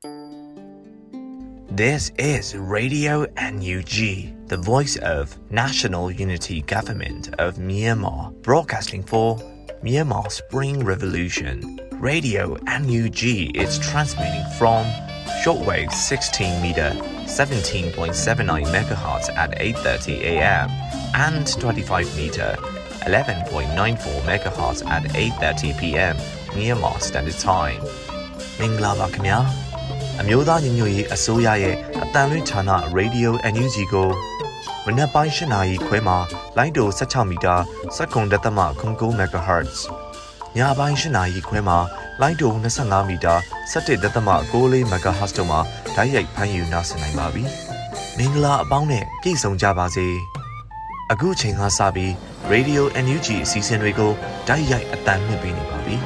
This is Radio NUG, the voice of National Unity Government of Myanmar, broadcasting for Myanmar Spring Revolution. Radio NUG is transmitting from shortwave 16 meter, 17.79 MHz at 8:30 a.m. and 25 meter, 11.94 MHz at 8:30 p.m. Myanmar Standard Time. မင်္ဂလာပါခင်ဗျာအမျိုးသားညီညွတ်ရေးအစိုးရရဲ့အတန်လွင့်ဌာန Radio NUG ကိုမနက်ပိုင်း8 နာရီခွဲမှာလိုင်းတို16မီတာ7.9 MHz ညပိုင်း8 နာရီခွဲမှာလိုင်းတို25မီတာ17.6 MHz တို့မှာဓာတ်ရိုက်ဖမ်းယူနိုင်နိုင်ပါပြီမင်္ဂလာအပေါင်းနဲ့ပြည့်စုံကြပါစေအခုချိန်ကစပြီး Radio NUG အစီအစဉ်တွေကိုဓာတ်ရိုက်အတန်လွှင့်ပေးနေပါပြီ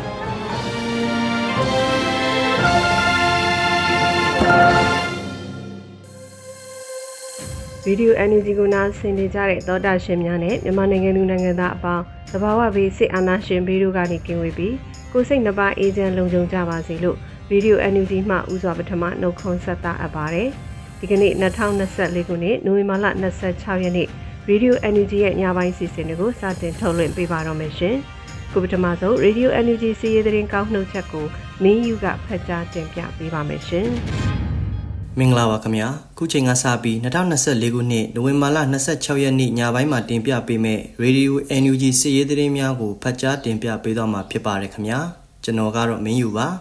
ဗီဒီယို NUG ကိုနားဆင်နေကြတဲ့သောတာရှင်များနဲ့မြန်မာနိုင်ငံလူနိုင်ငံသားအပေါင်းသဘာဝဘေးစစ်အာဏာရှင်ဘေးတို့ကနေကင်းဝေးပြီးကိုယ်စိတ်နှပါအေးချမ်းလုံခြုံကြပါစေလို့ဗီဒီယို NUG မှဥစွာပထမနှုတ်ခွန်းဆက်တာအပ်ပါတယ်ဒီကနေ့2024ခုနှစ်နိုဝင်ဘာလ26ရက်နေ့ဗီဒီယို NUG ရဲ့ညပိုင်းစီစဉ်တွေကိုစတင်ထုတ်လွှင့်ပေးပါတော့မယ်ရှင်ကိုပထမဆုံး Radio NUG စီးရီးသတင်းကောက်နှုတ်ချက်ကိုမင်းယူကဖတ်ကြားတင်ပြပေးပါမယ်ရှင်မင်္ဂလာပါခင်ဗျာခုချိန်ကစပြီး2024ခုနှစ်နိုဝင်ဘာလ26ရက်နေ့ညပိုင်းမှာတင်ပြပေးမယ့် Radio NUG စီးရီးသတင်းများကိုဖတ်ကြားတင်ပြပေးသွားမှာဖြစ်ပါတယ်ခင်ဗျာကျွန်တော်ကတော့မင်းယူပါ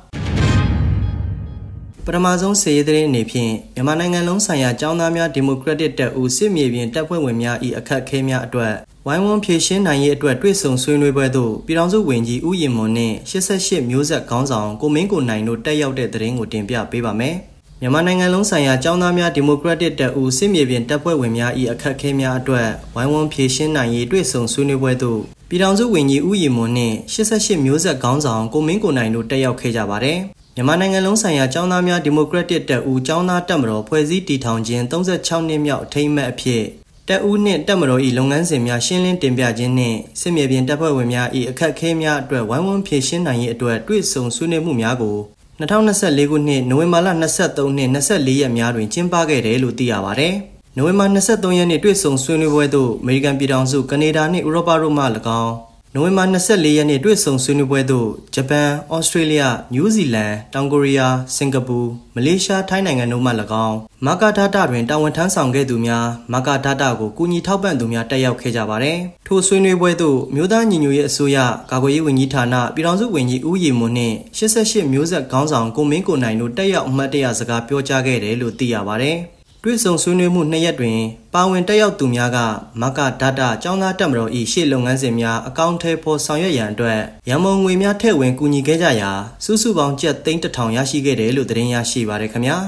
ပထမဆုံးစီးရီးသတင်းအနေဖြင့်မြန်မာနိုင်ငံလုံးဆိုင်ရာကျောင်းသားများဒီမိုကရက်တစ်တပ်ဦးစစ်မြေပြင်တပ်ဖွဲ့ဝင်များ၏အခက်အခဲများအတွက်ဝိုင်းဝန်းဖြည့်ရှင်းနိုင်ရေးအတွက်တွေ့ဆုံဆွေးနွေးပွဲသို့ပြည်ထောင်စုဝန်ကြီးဦးရင်မွန်နှင့်88မျိုးဆက်ခေါင်းဆောင်ကိုမင်းကိုနိုင်တို့တက်ရောက်တဲ့သတင်းကိုတင်ပြပေးပါမယ်မြန်မာနိုင်ငံလုံးဆိုင်ရာကျောင်းသားများဒီမိုကရက်တစ်တပ်ဦးစစ်မြေပြင်တပ်ဖွဲ့ဝင်များ၏အခက်အခဲများအတွက်ဝိုင်းဝန်းဖြည့်ရှင်းနိုင်ရေးတွေ့ဆုံဆွေးနွေးပွဲသို့ပြည်ထောင်စုဝန်ကြီးဦးရင်မွန်နှင့်88မျိုးဆက်ခေါင်းဆောင်ကိုမင်းကိုနိုင်တို့တက်ရောက်ခဲ့ကြပါတယ်မြန်မာနိုင်ငံလုံးဆိုင်ရာကျောင်းသားများဒီမိုကရက်တစ်တပ်ဦးကျောင်းသားတပ်မတော်ဖွဲ့စည်းတည်ထောင်ခြင်း36နှစ်မြောက်အထိမ်းအမှတ်အဖြစ်တပ်ဦးနှင့်တပ်မတော်၏လုပ်ငန်းစဉ်များရှင်းလင်းတင်ပြခြင်းနှင့်စစ်မြေပြင်တပ်ဖွဲ့ဝင်များ၏အခက်အခဲများအတွက်ဝိုင်းဝန်းဖြည့်ရှင်းနိုင်ရေးအတွက်တွေ့ဆုံဆွေးနွေးမှုများကို2024ခုနှစ်နိုဝင်ဘာလ23နှစ်24ရက်များတွင်ကျင်းပခဲ့တယ်လို့သိရပါတယ်။နိုဝင်ဘာ23ရက်နေ့တွေ့ဆုံဆွေးနွေးပွဲသို့အမေရိကန်ပြည်ထောင်စု၊ကနေဒါနှင့်ဥရောပတို့မှ၎င်းနိုဝင်ဘာ24ရက်နေ့တွေ့ဆုံဆွေးနွေးပွဲသို့ဂျပန်၊ဩစတြေးလျ၊နယူးဇီလန်၊တောင်ကိုရီးယား၊စင်ကာပူ၊မလေးရှား၊ထိုင်းနိုင်ငံတို့မှ၎င်းမကာဒါတာတွင်တာဝန်ထမ်းဆောင်ခဲ့သူများမကာဒါတာကိုကူညီထောက်ပံ့သူများတက်ရောက်ခဲ့ကြပါတယ်။ထိုဆွေးနွေးပွဲသို့မြို့သားညီညွတ်ရေးအစိုးရကာကွယ်ရေးဝန်ကြီးဌာနပြည်ထောင်စုဝန်ကြီးဦးရီမွန်နှင့်88မျိုးဆက်ခေါင်းဆောင်ကိုမင်းကိုနိုင်တို့တက်ရောက်အမှတ်တရစကားပြောကြားခဲ့တယ်လို့သိရပါတယ်။တွေ့ဆုံဆွေးနွေးမှု2ရက်တွင်ပါဝင်တက်ရောက်သူများကမကာဒါတာကျောင်းသားတပ်မတော်၏ရှေ့လုပ်ငန်းစဉ်များအကောင့်ထဲပေါ်ဆောင်ရွက်ရန်အတွက်ရန်ပုံငွေများထည့်ဝင်ကူညီခဲ့ကြရာစုစုပေါင်းကျပ်3,000ရရှိခဲ့တယ်လို့သတင်းရရှိပါတယ်ခင်ဗျာ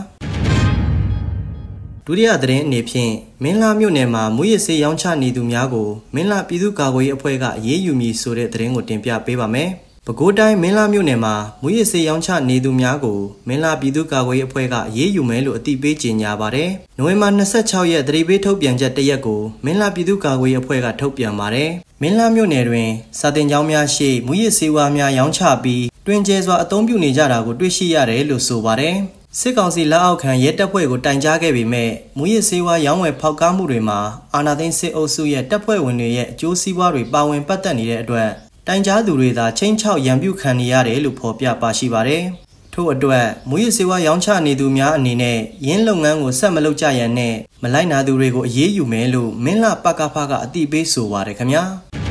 ဒုတိယသတင်းအနေဖြင့်မင်းလာမြို့နယ်မှာမူရစ်ဆေးရောင်းချနေသူများကိုမင်းလာပြည်သူ့ကာကွယ်ရေးအဖွဲ့ကအရေးယူမည်ဆိုတဲ့သတင်းကိုတင်ပြပေးပါမယ်ပဲခူးတိုင်းမင်းလာမြို့နယ်မှာမူရစ်ဆေးရောင်းချနေသူများကိုမင်းလာပြည်သူ့ကာကွယ်ရေးအဖွဲ့ကအရေးယူမယ်လို့အသိပေးကြေညာပါတယ်။နိုဝင်ဘာ26ရက်သတိပေးထုတ်ပြန်ချက်တရက်ကိုမင်းလာပြည်သူ့ကာကွယ်ရေးအဖွဲ့ကထုတ်ပြန်ပါတယ်။မင်းလာမြို့နယ်တွင်စာတင်ကျောင်းများရှိမူရစ်ဆေးဝါးများရောင်းချပြီးတွင်ကျဲစွာအသုံးပြုနေကြတာကိုတွေ့ရှိရတယ်လို့ဆိုပါတယ်။စစ်ကောင်စီလက်အောက်ခံရဲတပ်ဖွဲ့ကိုတိုင်ကြားခဲ့ပေမဲ့မူရစ်ဆေးဝါးရောင်းဝယ်ဖောက်ကားမှုတွေမှာအာဏာသိမ်းစစ်အုပ်စုရဲ့တပ်ဖွဲ့ဝင်တွေရဲ့အကျိုးစီးပွားတွေပါဝင်ပတ်သက်နေတဲ့အတွက်တိုင်ကြားသူတွေသာချင်းချောက်ရန်ပြုခံနေရတယ်လို့ဖော်ပြပါရှိပါတယ်။ထို့အတွက်မူရစ်ဆေးဝါးရောင်းချနေသူများအနေနဲ့ရင်းလုပ်ငန်းကိုဆက်မလုပ်ကြရန်နဲ့မလိုက်နာသူတွေကိုအရေးယူမယ်လို့မင်းလာပကဖကအသိပေးဆိုပါတယ်ခင်ဗျာ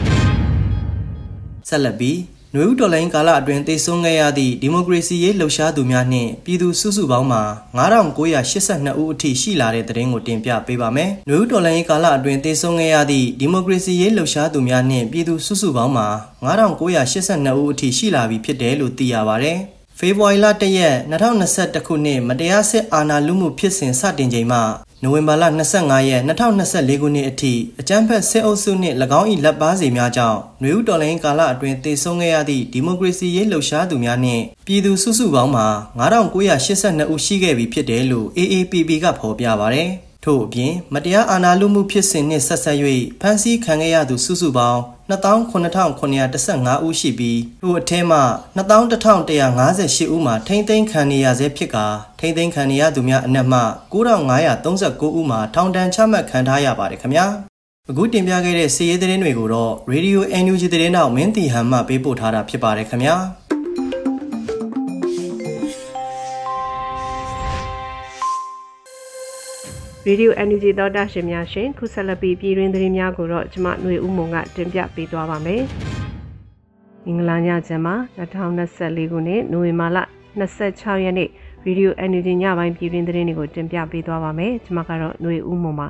။ဆက်လက်ပြီးနွေဦးတော်လိုင်းကာလအတွင်းသေဆုံးခဲ့ရသည့်ဒီမိုကရေစီရေးလှုပ်ရှားသူများနှင့်ပြည်သူစုစုပေါင်းမှာ9982ဦးအထိရှိလာတဲ့သတင်းကိုတင်ပြပေးပါမယ်။နွေဦးတော်လိုင်းကာလအတွင်းသေဆုံးခဲ့ရသည့်ဒီမိုကရေစီရေးလှုပ်ရှားသူများနှင့်ပြည်သူစုစုပေါင်းမှာ9982ဦးအထိရှိလာပြီဖြစ်တယ်လို့သိရပါတယ်။ဖေဖော်ဝါရီလ1ရက်2021ခုနှစ်မတရားစစ်အာဏာလုမှုဖြစ်စဉ်စတင်ချိန်မှနိုဝင်ဘာလ25ရက်2024ခုနှစ်အထိအကြမ်းဖက်စစ်အုပ်စုနှင့်၎င်း၏လက်ပါစီများကြောင့်နွေဦးတော်လှန်ရေးကာလအတွင်းသေဆုံးခဲ့ရသည့်ဒီမိုကရေစီရေးလှုပ်ရှားသူများနှင့်ပြည်သူစုစုပေါင်းမှာ9982ဦးရှိခဲ့ပြီဖြစ်တယ်လို့ AAPP ကဖော်ပြပါတယ်။ထို့အပြင်မတရားအာဏာလုမှုဖြစ်စဉ်နှင့်ဆက်ဆက်၍ဖမ်းဆီးခံခဲ့ရသူစုစုပေါင်း29,915 ဦးရှိပြီးထို့အထဲမှ21,158 ဦးမှာထိန်းသိမ်းခံနေရဆဲဖြစ်ကာထိန်းသိမ်းခံနေရသူများအနက်မှ9,539 ဦးမှာထောင်ဒဏ်ချမှတ်ခံထားရပါတယ်ခင်ဗျာအခုတင်ပြခဲ့တဲ့စီးရဲသတင်းတွေကိုတော့ Radio NUG သတင်းတောက်မင်းတီဟန်မှပေးပို့ထားတာဖြစ်ပါတယ်ခင်ဗျာရေဒီယို NUG သောတာရှင်များရှင်ခုဆက်လက်ပြီးပြည်တွင်းသတင်းများကိုတော့ကျွန်မຫນွေဦးမုံကတင်ပြပေးသွားပါမယ်။မင်္ဂလာညချမ်းပါ2024ခုနှစ်နိုဝင်ဘာလ26ရက်နေ့ရေဒီယို NUG ညပိုင်းပြည်တွင်းသတင်းတွေကိုတင်ပြပေးသွားပါမယ်။ကျွန်မကတော့ຫນွေဦးမုံပါ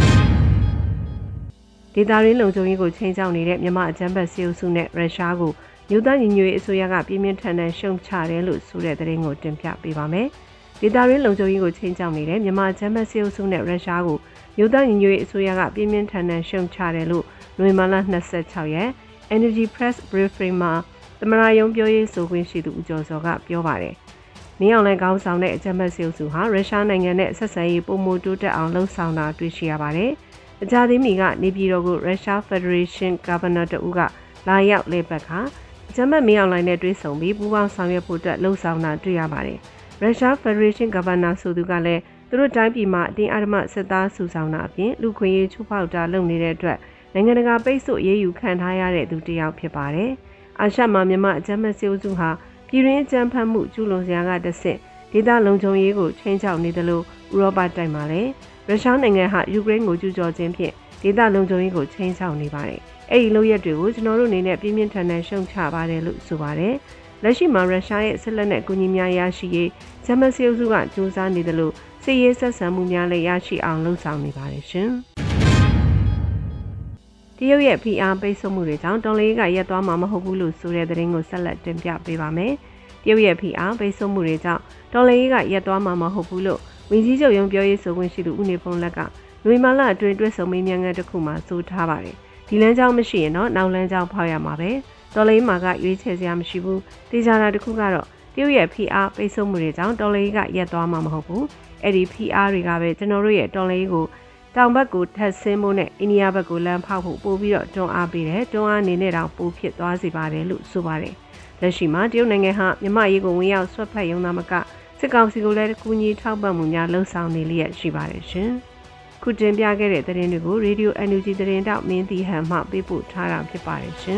။ဒေသရင်းလုံခြုံရေးကိုချိန်ချောက်နေတဲ့မြန်မာအကြမ်းဖက်စစ်အုပ်စုနဲ့ရုရှားကိုမြို့သားညီညွတ်ရေးအစိုးရကပြင်းပြင်းထန်ထန်ရှုံချတယ်လို့ဆိုတဲ့သတင်းကိုတင်ပြပေးပါမယ်။ဒေသရင်းလုံခြုံရေးကိုချိန်ချောက်နေတဲ့မြန်မာချမ်းဘတ်စီအုပ်စုနဲ့ရုရှားကိုမြို့သားညီညွတ်ရေးအစိုးရကပြင်းပြင်းထန်ထန်ရှုံချတယ်လို့နိုဝင်ဘာလ26ရက် Energy Press Briefing မှာသမရယုံပြောရေးဆိုခွင့်ရှိသူဦးကျော်စောကပြောပါတယ်။နေအောင်လိုင်းကောင်းဆောင်တဲ့အချမ်းဘတ်စီအုပ်စုဟာရုရှားနိုင်ငံနဲ့ဆက်ဆံရေးပုံမတိုးတက်အောင်လှုံ့ဆော်တာတွေ့ရှိရပါတယ်။အကြသေးမီကနေပြည်တော်ကိုရုရှား Federation Governor တူကလာရောက်လေပတ်ခါအချမ်းဘတ်မင်းအောင်လိုင်းနဲ့တွေ့ဆုံပြီးပူးပေါင်းဆောင်ရွက်ဖို့အတွက်လှုံ့ဆော်တာတွေ့ရပါတယ်။ရုရှား Federation Governor ဆိုသူကလည်းသူတို့တိုင်းပြည်မှာအတင်းအဓမ္မစစ်သားစုဆောင်တာအပြင်လူခွင့်ရေးချိုးဖောက်တာလုပ်နေတဲ့အတွက်နိုင်ငံတကာပိတ်ဆို့ရေးယူခံထားရတဲ့သူတစ်ယောက်ဖြစ်ပါတယ်။အာရှမှာမြန်မာအကြမ်းဖက်စစ်အုပ်စုဟာပြည်တွင်းအကြမ်းဖက်မှုကျူးလွန်စရာကတဆင့်ဒေသလုံခြုံရေးကိုချိန်ချောက်နေတယ်လို့ဥရောပတိုက်မှာလည်းရုရှားနိုင်ငံဟာယူကရိန်းကိုကျူးကျော်ခြင်းဖြင့်ဒေသလုံခြုံရေးကိုချိန်ချောက်နေပါတယ်။အဲ့ဒီလုပ်ရက်တွေကိုကျွန်တော်တို့အနေနဲ့ပြင်းပြင်းထန်ထန်ရှုံချပါတယ်လို့ဆိုပါတယ်။လက်ရှိမှာရုရှားရဲ့စစ်လက်နက်အကူအညီများရရှိရေးဂျမစီအုပ်စုကစူးစမ်းနေတယ်လို့စစ်ရေးဆက်ဆံမှုများလည်းရရှိအောင်လှုံ့ဆော်နေပါတယ်ရှင်။တရုတ်ရဲ့ PR ပိတ်ဆို့မှုတွေကြောင့်တော်လေးကရက်သွားမှာမဟုတ်ဘူးလို့ဆိုတဲ့သတင်းကိုဆက်လက်တင်ပြပေးပါမယ်။တရုတ်ရဲ့ PR ပိတ်ဆို့မှုတွေကြောင့်တော်လေးကရက်သွားမှာမဟုတ်ဘူးလို့ဝန်ကြီးချုပ်ရုံးပြောရေးဆိုခွင့်ရှိသူဦးနေဖုံးလက်ကနိုဝင်ဘာလအတွင်းတွေ့ဆုံမေးမြန်းခန်းတစ်ခုမှာဆိုထားပါတယ်။ဒီလမ်းကြောင်းမရှိရင်တော့နောက်လမ်းကြောင်းဖောက်ရမှာပဲ။တော်လေးမှာကရွေးချယ်စရာမရှိဘူး။တေချာတာတစ်ခုကတော့တရုတ်ရဲ့ PR ပိတ်ဆို့မှုတွေကြောင့်တော်လေးကရက်သွားမှာမဟုတ်ဘူး။အဲ့ဒီ PR တွေကပဲကျွန်တော်တို့ရဲ့တော်လေးကိုတောင်ဘက်ကိုထပ်ဆင်းဖို့နဲ့အိန္ဒိယဘက်ကိုလမ်းဖောက်ဖို့ပို့ပြီးတော့တွန်းအားပေးတယ်တွန်းအားနေနဲ့တောင်ပို့ဖြစ်သွားစေပါတယ်လို့ဆိုပါတယ်လက်ရှိမှာတရုတ်နိုင်ငံဟာမြန်မာရေးကိုဝင်ရောက်ဆွတ်ဖက်ရုံသာမကစစ်ကောင်စီကိုလည်းကူညီထောက်ပံ့မှုများလှုံ့ဆော်နေလျက်ရှိပါတယ်ရှင်ခုတင်ပြခဲ့တဲ့သတင်းတွေကို Radio NUG သတင်းတောက်မင်းတီဟန်မှပေးပို့ထားတာဖြစ်ပါတယ်ရှင်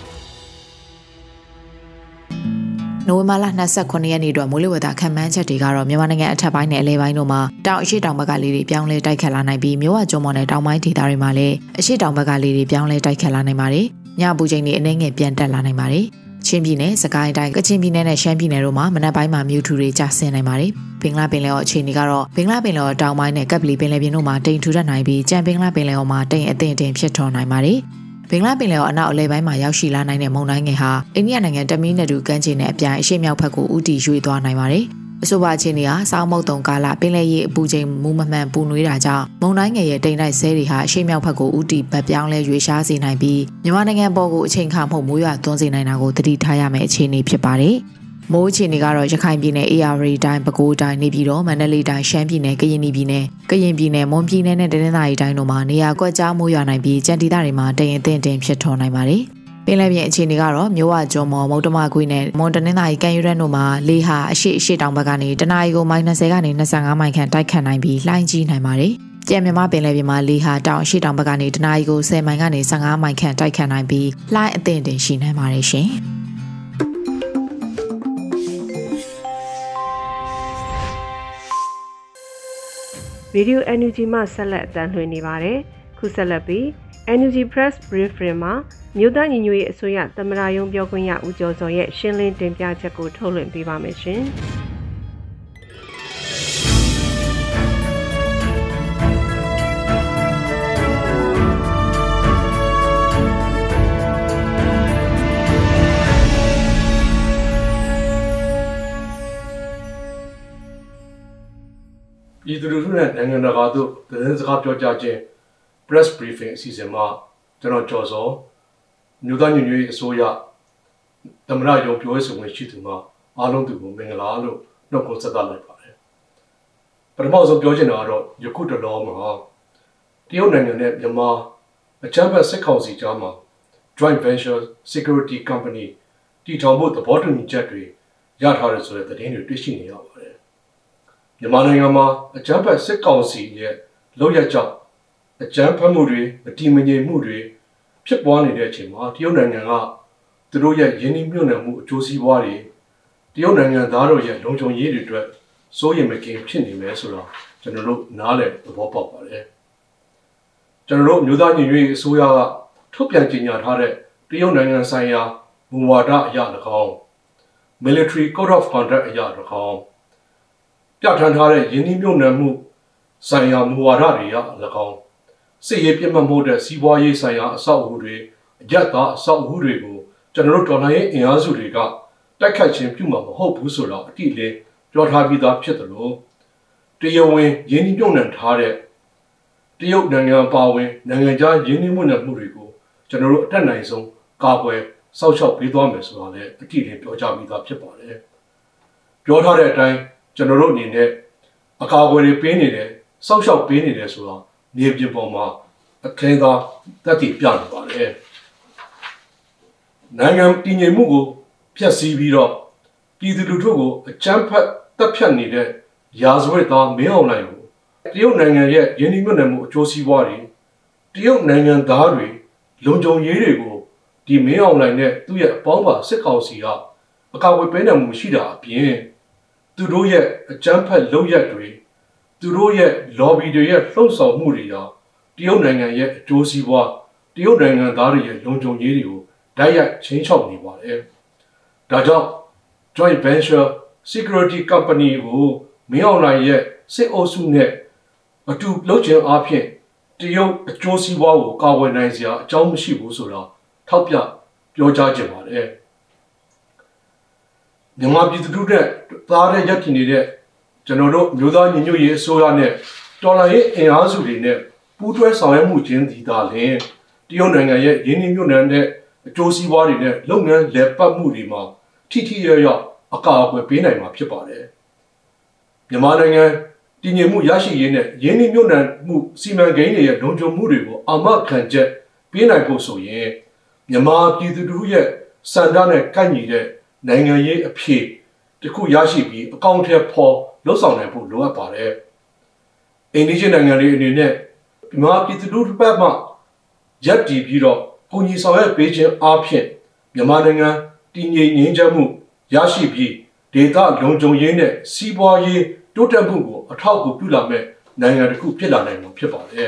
နိုဝင်ဘာလ29ရက်နေ့အတွက်မိုးလေဝသခန့်မှန်းချက်တွေကတော့မြန်မာနိုင်ငံအထက်ပိုင်းနဲ့အလဲပိုင်းတို့မှာတောင်အရှိတောင်ဘက်ကလေတွေပြောင်းလဲတိုက်ခတ်လာနိုင်ပြီးမြဝကျွန်းပေါ်နဲ့တောင်ပိုင်းဒေသတွေမှာလည်းအရှိတောင်ဘက်ကလေတွေပြောင်းလဲတိုက်ခတ်လာနိုင်ပါတယ်။ညပူချိန်တွေအနည်းငယ်ပြန်တက်လာနိုင်ပါတယ်။ချင်းပြည်နယ်၊စကိုင်းတိုင်း၊ကချင်ပြည်နယ်နဲ့ရှမ်းပြည်နယ်တို့မှာမနက်ပိုင်းမှာမြူထူတွေကျဆင်းနိုင်ပါတယ်။ဘင်္ဂလားပင်လယ်အော်အခြေအနေကတော့ဘင်္ဂလားပင်လယ်အော်တောင်ပိုင်းနဲ့ကပ်ပလီပင်လယ်ပြင်တို့မှာတိမ်ထူထပ်နိုင်ပြီးကြံဘင်္ဂလားပင်လယ်အော်မှာတိမ်အထင်ဖြစ်ထွန်းနိုင်ပါတယ်။ဘင်္ဂလားပင်လယ်အော်အနောက်အလဲပိုင်းမှာရောက်ရှိလာနိုင်တဲ့မုန်တိုင်းငယ်ဟာအိန္ဒိယနိုင်ငံတမီးနယ်တူကမ်းခြေနဲ့အပြိုင်အရှေ့မြောက်ဘက်ကိုဦးတည်ရွေ့သွားနိုင်ပါတယ်။အဆိုပါအခြေအနေဟာစောင်းမုတ်တုံကာလပင်လယ်ရေအပူချိန်မူမမှန်ပူနွေးတာကြောင့်မုန်တိုင်းငယ်ရဲ့တိမ်တိုက်ဆဲတွေဟာအရှေ့မြောက်ဘက်ကိုဦးတည်ဗတ်ပြောင်းလဲရွေ့ရှားစေနိုင်ပြီးမြန်မာနိုင်ငံပေါ်ကိုအချိန်ခါမှုမိုးရွာသွန်းစေနိုင်တာကိုသတိထားရမယ့်အခြေအနေဖြစ်ပါတယ်။မိုးအခြေအနေကတော့ရခိုင်ပြည်နယ် AR တိုင်းပဲခူးတိုင်းနေပြည်တော်မန္တလေးတိုင်းရှမ်းပြည်နယ်ကရင်ပြည်နယ်မွန်ပြည်နယ်နဲ့တနင်္သာရီတိုင်းတို့မှာနေရာကွက်ကြားမိုးရွာနိုင်ပြီးကြံဒေသတွေမှာတိမ်အထင်ဖြစ်ထွန်းနိုင်ပါတယ်။ပင်လယ်ပြင်အခြေအနေကတော့မြဝကျွန်းမော်မုတ်တမကွေးနဲ့မွန်တနင်္သာရီကမ်းရိုးတန်းတို့မှာလေဟာအရှိတောင်ဘက်ကနေတနအီကို-20ကနေ25မိုင်ခန့်တိုက်ခတ်နိုင်ပြီးလှိုင်းကြီးနိုင်ပါတယ်။ကြံမြန်မာပင်လယ်ပြင်မှာလေဟာတောင်အရှိတောင်ဘက်ကနေတနအီကို10မိုင်ကနေ15မိုင်ခန့်တိုက်ခတ်နိုင်ပြီးလှိုင်းအထင်ရှိနိုင်ပါတယ်ရှင်။ရေဒီယို NUG မှဆက်လက်အသံလွှင့်နေပါတယ်။ခုဆက်လက်ပြီး NUG Press Briefing မှာမြို့သားညီညွတ်ရေးအစိုးရသမ္မတရုံးပြောခွင့်ရဦးကျော်စောရဲ့ရှင်းလင်းတင်ပြချက်ကိုထုတ်လွှင့်ပေးပါမယ်ရှင်။ပြည်သူလူထုနဲ့နိုင်ငံတကာတို့သတင်းစကားပြောကြားခြင်း press briefing အစီအစဉ်မှာကျွန်တော်ကျော်စောမြို့သားညီညွတ်ရေးအစိုးရသမ္မတရုံးပြောရေးဆိုခွင့်ရှိသူမှအားလုံးသူကိုမင်္ဂလာလို့နှုတ်ခွန်းဆက်သလိုက်ပါတယ်ပထမဆုံးပြောချင်တာကတော့ယခုတလောမှာတရုတ်နိုင်ငံနဲ့မြန်မာအချမ်းဘတ်စစ်ကောင်စီကြားမှာ Joint Venture Security Company တည်ထောင်ဖို့သဘောတူညီချက်တွေရထားတယ်ဆိုတဲ့သတင်းတွေတွေ့ရှိနေရပါတယ်မြန်မာနိုင်ငံမှာအချမ်းဘတ်စစ်ကောင်စီရဲ့လုပ်ရကြောင်းအကြမ်းဖက်မှုတွေမတည်မငြိမ်မှုတွေဖြစ်ပွားနေတဲ့အချိန်မှာတရုတ်နိုင်ငံကသူတို့ရဲ့ယင်းနှိမ့်ညွတ်နှံမှုအကျိုးစီးပွားတွေတရုတ်နိုင်ငံသားတို့ရဲ့လုံခြုံရေးတွေအတွက်စိုးရိမ်မကင်းဖြစ်နေမယ်ဆိုတော့ကျွန်တော်တို့နားလည်သဘောပေါက်ပါတယ်ကျွန်တော်တို့မြို့သားညီညွတ်ရေးအစိုးရကထုတ်ပြန်ကြေညာထားတဲ့တရုတ်နိုင်ငံဆိုင်ရာမူဝါဒအရ၎င်း Military Code of Conduct အရ၎င်းပြဋ္ဌာန်းထားတဲ့ယင်းနှိမ့်ညွတ်နှံမှုဆိုင်ရာမူဝါဒတွေအရ၎င်းစစ်ရေးပြတ်မှတ်မှုတဲ့စီးပွားရေးဆိုင်ရာအဆောက်အဦတွေအကြက်သားအဆောက်အဦတွေကိုကျွန်တော်တို့တော်လှန်ရေးအင်အားစုတွေကတိုက်ခိုက်ခြင်းပြုမှာမဟုတ်ဘူးဆိုတော့အတိအလင်းပြောထားပြီးသားဖြစ်တယ်လို့တရားဝင်ရင်းနှီးမြှုပ်နှံထားတဲ့တရုတ်နိုင်ငံပါဝင်နိုင်ငံခြားရင်းနှီးမြှုပ်နှံမှုတွေကိုကျွန်တော်တို့အတက်နိုင်ဆုံးကာကွယ်စောင့်ရှောက်ပေးသွားမယ်ဆိုတာလည်းအတိအလင်းပြောကြားပြီးသားဖြစ်ပါတယ်ပြောထားတဲ့အတိုင်းကျွန်တော်တို့အနေနဲ့အကာအကွယ်တွေပေးနေတယ်စောင့်ရှောက်ပေးနေတယ်ဆိုတော့မြေပြင်ပေါ်မှာအခင်းသားတက်တည်ပြနေပါတယ်နိုင်ငံတည်ငြိမ်မှုကိုဖျက်ဆီးပြီးတော့ပြည်သူလူထုကိုအကြမ်းဖက်တပ်ဖြတ်နေတဲ့ရာဇဝတ်သားမင်းအောင်လှိုင်ကိုတရုတ်နိုင်ငံရဲ့ယင်းနှိမ့်ညွတ်နှံမှုအကျိုးစီးပွားတွေတရုတ်နိုင်ငံသားတွေလုံခြုံရေးတွေကိုဒီမင်းအောင်လှိုင်နဲ့သူ့ရဲ့အပေါင်းပါစစ်ကောင်စီကအကာအကွယ်ပေးနိုင်မှုရှိတာအပြင်သူတို့ရဲ့အကြမ်းဖက်လုပ်ရက်တွေသူတို့ရဲ့ lobby တွေရဲ့လှုံ့ဆော်မှုတွေဟာတရုတ်နိုင်ငံရဲ့အကျိုးစီးပွားတရုတ်နိုင်ငံသားတွေရဲ့လုံခြုံရေးတွေကိုတိုက်ရိုက်ချင်းချောက်နေပါတယ်။ဒါကြောင့် Joint Venture Security Company ကိုမင်းအောင်လှိုင်ရဲ့စစ်အုပ်စုနဲ့အတူလုပ်ခြင်းအပြင်တရုတ်အကျိုးစီးပွားကိုကာကွယ်နိုင်စရာအကြောင်းမရှိဘူးဆိုတော့ထောက်ပြပြောကြားခြင်းပါတယ်။မြန်မာပြည်သူတို့နဲ့သားတဲ့ရပ်တည်နေတဲ့ကျွန်တော်တို့မျိုးသားညီညွတ်ရေးအစိုးရနဲ့တော်လှန်ရေးအင်အားစုတွေနဲ့ပူးတွဲဆောင်ရွက်မှုချင်းဒီသာလျှင်တရုတ်နိုင်ငံရဲ့ရင်းနှီးမြှုပ်နှံတဲ့အကျိုးစီးပွားတွေနဲ့လုပ်ငန်းလည်ပတ်မှုတွေမှာထိထိရောက်အကာအကွယ်ပေးနိုင်မှာဖြစ်ပါတယ်။မြန်မာနိုင်ငံတည်ငြိမ်မှုရရှိရေးနဲ့ရင်းနှီးမြှုပ်နှံမှုစီမံကိန်းတွေရဲ့လုံခြုံမှုတွေကိုအာမခံချက်ပေးနိုင်ဖို့ဆိုရင်မြန်မာပြည်သူတို့ရဲ့စံထားနဲ့ကိုက်ညီတဲ့နိုင်ငံရေးအဖြစ်တစ်ခုရရှိပြီးအကောင့်ထဲပေါ်လှုပ်ဆောင်နိုင်ဖို့လိုအပ်ပါတယ်။အိန္ဒိယနိုင်ငံတွေအနေနဲ့မြန်မာပြည်သူတို့ဘက်မှရပ်တည်ပြီးတော့ကိုကြီးဆောင်ရွက်ပေးခြင်းအပြင်မြန်မာနိုင်ငံတည်ငြိမ်ငြိမ်းချမ်းမှုရရှိပြီးဒေသလုံခြုံရေးနဲ့စီးပွားရေးတိုးတက်မှုကိုအထောက်အကူပြုလာမဲ့နိုင်ငံတစ်ခုဖြစ်လာနိုင်မှာဖြစ်ပါတယ်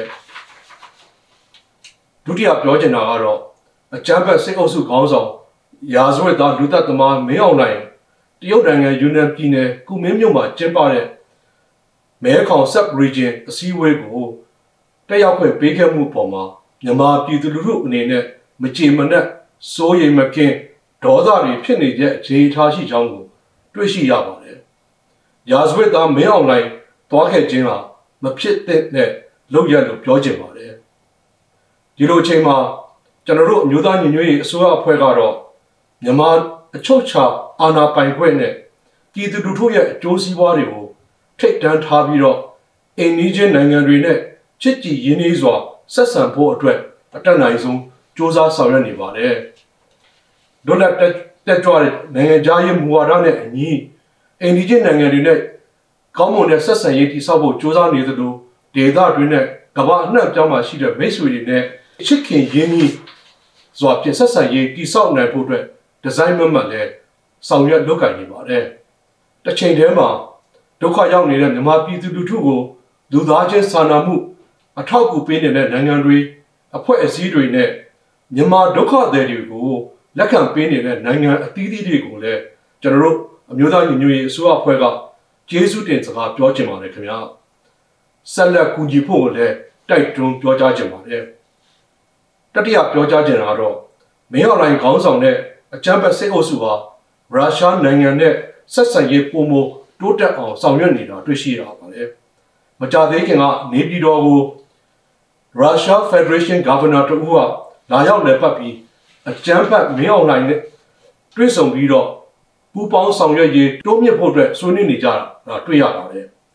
။ဒုတိယပြောချင်တာကတော့အကြမ်းဖက်စစ်အုပ်စုခေါင်းဆောင်ရာဇဝတ်သားလူသက်သမားမင်းအောင်လှိုင်တရုတ်နိုင်ငံယူနန်ပြည်နယ်ကူမင်းမြို့မှာကျင်းပတဲ့မဲခေါင် Sub Region အစည်းအဝေးကိုတက်ရောက်ခွင့်ပေးခဲ့မှုပေါ်မှာမြန်မာပြည်သူလူထုအနေနဲ့မကြေမနက်စိုးရိမ်မကင်းဒေါသတွေဖြစ်နေတဲ့အခြေထားရှိကြောင်းကိုတွေ့ရှိရပါတယ်။ရာဇဝတ်သားမင်းအောင်လှိုင်သွားခဲ့ခြင်းဟာမဖြစ်တဲ့လုပ်ရလို့ပြောချင်ပါတယ်။ဒီလိုအချိန်မှာကျွန်တော်တို့အမျိုးသားညီညွတ်ရေးအစိုးရအဖွဲ့ကတော့မြန်မာအချုပ်ချာအာဏာပိုင်ခွင့်နဲ့ပြည်သူလူထုရဲ့အကျိုးစီးပွားတွေကိုထိတ်တန်းထားပြီးတော့အိန္ဒိယနိုင်ငံတွေနဲ့ချစ်ကြည်ရင်းနှီးစွာဆက်ဆံဖို့အတွက်အတတ်နိုင်ဆုံးစ조사ဆောင်ရွက်နေပါတယ်။ဒုလတ်တက်ကြွတဲ့နိုင်ငံခြားရေးမူဝါဒနဲ့အညီအိန္ဒိယနိုင်ငံတွေနဲ့ကောင်းမွန်တဲ့ဆက်ဆံရေးတည်ဆောက်ဖို့စ조사နေသလိုဒေသတွင်းနဲ့ကမ္ဘာအနှံ့အပြားမှာရှိတဲ့မိတ်ဆွေတွေနဲ့ချစ်ခင်ရင်းနှီးစွာပြင်ဆက်ဆံရေးတည်ဆောက်နိုင်ဖို့အတွက်ဒီဇိုင်းမှတ်လည်းဆောင်ရွက်လုပ်ကိုင်နေပါတယ်။တစ်ချိန်တည်းမှာဒုက္ခရောက်နေတဲ့မြန်မာပြည်သူလူထုကိုလူသားချင်းစာနာမှုအထောက်အကူပေးနေတဲ့နိုင်ငံတွေအဖွဲ့အစည်းတွေနဲ့မြန်မာဒုက္ခသည်တွေကိုလက်ခံပေးနေတဲ့နိုင်ငံအသီးသီးတွေကိုလည်းကျွန်တော်တို့အမျိုးသားညီညွတ်ရေးအစိုးရအဖွဲ့ကကျေးဇူးတင်စကားပြောချင်ပါတယ်ခင်ဗျာဆက်လက်ကူညီဖို့လည်းတိုက်တွန်းပြောကြားချင်ပါတယ်တတိယပြောကြားချင်တာကတော့မင်းအောင်လှိုင်ခေါင်းဆောင်တဲ့အကြမ်းဖက်စစ်အုပ်စုဟာရုရှားနိုင်ငံနဲ့ဆက်ဆံရေးပုံမတိုးတက်အောင်ဆောင်ရွက်နေတာတွေ့ရှိရပါတယ်မကြသေးခင်ကနေပြည်တော်ကိုRussia Federation Governor တို့ကလာရောက်လည်ပတ်ပြီးအကြမ်းဖက်မင်းအောင်လှိုင်နဲ့တွေ့ဆုံပြီးတော့ပူးပေါင်းဆောင်ရွက်ရေးတိုးမြင့်ဖို့အတွက်ဆွေးနွေးနေကြတာတွေ့ရပါတယ်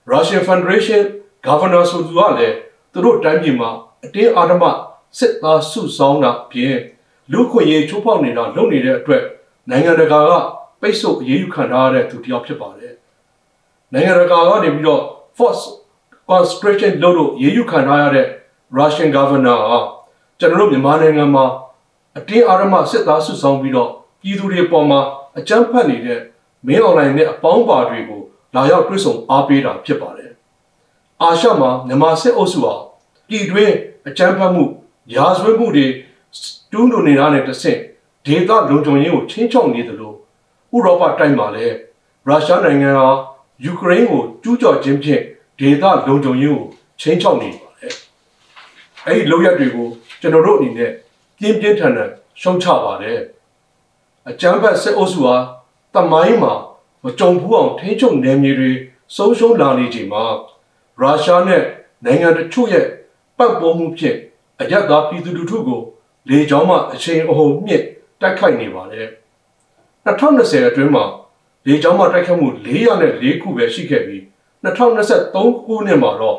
Russian Federation Governor ဆိုသူကလည်းသူတို့တိုင်းပြည်မှာအတင်းအာဓမစစ်သားစုဆောင်းတာပြင်လူခွင့်ရေးချိုးဖောက်နေတာလုပ်နေတဲ့အတွက်နိုင်ငံတကာကပိတ်ဆို့အရေးယူခံထားရတဲ့သူတယောက်ဖြစ်ပါတယ်နိုင်ငံတကာကနေပြီးတော့ force conscription လုပ်လို့ရေးယူခံထားရတဲ့ Russian Governor ကကျွန်တော်တို့မြန်မာနိုင်ငံမှာအတင်းအာဓမစစ်သားစုဆောင်းပြီးတော့ပြည်သူတွေပေါ်မှာအကြမ်းဖက်နေတဲ့မင်းအွန်လိုင်းနဲ့အပေါင်းပါတွေကိုလာရောက်တွေ့ဆုံအားပေးတာဖြစ်ပါတယ်အာရှမှာမြန်မာစစ်အုပ်စုဟာပြည်တွင်းအကြမ်းဖက်မှုရာဇဝတ်မှုတွေတူးလို့နေတာနဲ့တဆင့်ဒေသလုံခြုံရေးကိုချင်းချောက်နေတယ်လို့ဥရောပတိုင်းမှာလည်းရုရှားနိုင်ငံဟာယူကရိန်းကိုကျူးကျော်ခြင်းဖြင့်ဒေသလုံခြုံရေးကိုချင်းချောက်နေပါတယ်အဲ့ဒီလုပ်ရက်တွေကိုကျွန်တော်တို့အနေနဲ့ပြင်းပြင်းထန်ထန်ရှုံချပါတယ်အကြမ်းဖက်စစ်အုပ်စုဟာတမိုင်းမှာမကြုံဘူးအောင်ထိန်းချုပ်နယ်မြေတွေဆုံးရှုံးလာနေချိန်မှာရုရှားနဲ့နိုင်ငံတချို့ရဲ့ပတ်ပေါ်မှုဖြင့်အကြမ်းသားပြည်သူလူထုကိုလေကြောင်းမှအချိန်အဟုန်မြင့်တိုက်ခိုက်နေပါတယ်2020အတွင်းမှာလေကြောင်းမှတိုက်ခိုက်မှု404ခုပဲရှိခဲ့ပြီး2023ခုနှစ်မှာတော့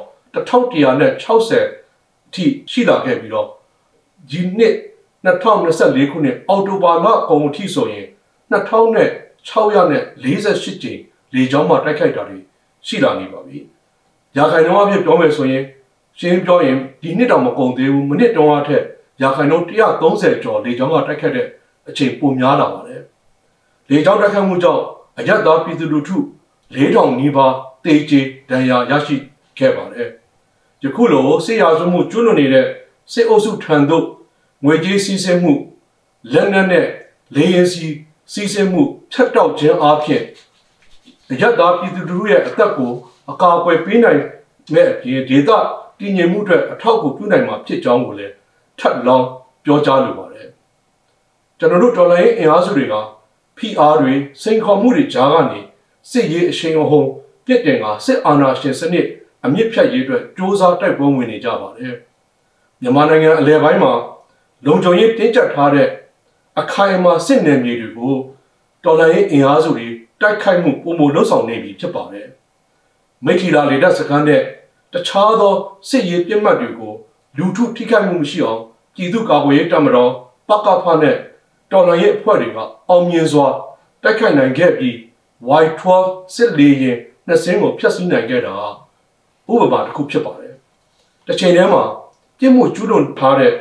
1160ထိရှိလာခဲ့ပြီးတော့ဒီနှစ်2024ခုနှစ်အောက်တိုဘာလကုန်အထိဆိုရင်2648ကြိမ်လေကြောင်းမှတိုက်ခိုက်တာတွေရှိလာနေပါပြီ။ရာခိုင်နှုန်းအဖြစ်ပြောမယ်ဆိုရင်ရှင်းပြောရင်ဒီနှစ်တောင်မကုန်သေးဘူးမိနစ်တုန်းအထက်ရာခိုင်နှုန်း130ကျော်လေကြောင်းကတိုက်ခိုက်တဲ့အချိန်ပိုများလာပါတယ်။လေကြောင်းတိုက်ခိုက်မှုကြောင့်အကြမ်းသားပြည်သူလူထု4000နီးပါးတေကျေဒဏ်ရာရရှိခဲ့ပါတယ်။ယခုလိုစစ်ရာဇဝတ်မှုကျူးလွန်နေတဲ့စစ်အုပ်စုထံသို့ငွေကြေးစီးဆင်းမှုလက်နက်နဲ့လေယာဉ်စီးဆင်းမှုထက်တောက်ခြင်းအပြင်အကြမ်းသားပြည်သူလူထုရဲ့အသက်ကိုအကာအကွယ်ပေးနိုင်မဲ့အပြင်ဒေသတည်ငြိမ်မှုအတွက်အထောက်အကူပြုနိုင်မှာဖြစ်ကြောင်းကိုလည်းထပ်လောင်းပြောကြားလိုပါတယ်။ကျွန်တော်တို့တော်လှန်ရေးအင်အားစုတွေက PR တွေစိန်ခေါ်မှုတွေကြားကနေစစ်ရေးအရှိန်အဟုန်ပြစ်တင်ကစစ်အာဏာရှင်စနစ်အမြင့်ဖြတ်ရေးအတွက်စ조사တိုက်ပွဲဝင်နေကြပါတယ်။မြန်မာနိုင်ငံအလဲပိုင်းမှာလုံခြုံရေးတင်းကျပ်ထားတဲ့အခိုင်အမာစစ်နယ်မြေတွေကိုတော်လှန်ရေးအင်အားစုတွေတိုက်ခိုက်မှုပုံမလှုပ်ဆောင်နေပြီဖြစ်ပါတယ်။မိထီလာလေတပ်စခန်းနဲ့တခြားသောစစ်ရေးပြစ်မှတ်တွေကိုလူထုထိခိုက်မှုမရှိအောင်ပြည်သူ့ကာကွယ်ရေးတပ်မတော်ပကဖနဲ့တော်လှန်ရေးအဖွဲ့တွေကအောင်မြင်စွာတိုက်ခိုက်နိုင်ခဲ့ပြီး Y12 စစ်လေယာဉ်နှစ်စင်းကိုဖျက်ဆီးနိုင်ခဲ့တာဥပမာတစ်ခုဖြစ်ပါတယ်။တစ်ချိန်တည်းမှာပြစ်မှုကျူးလွန်ထားတဲ့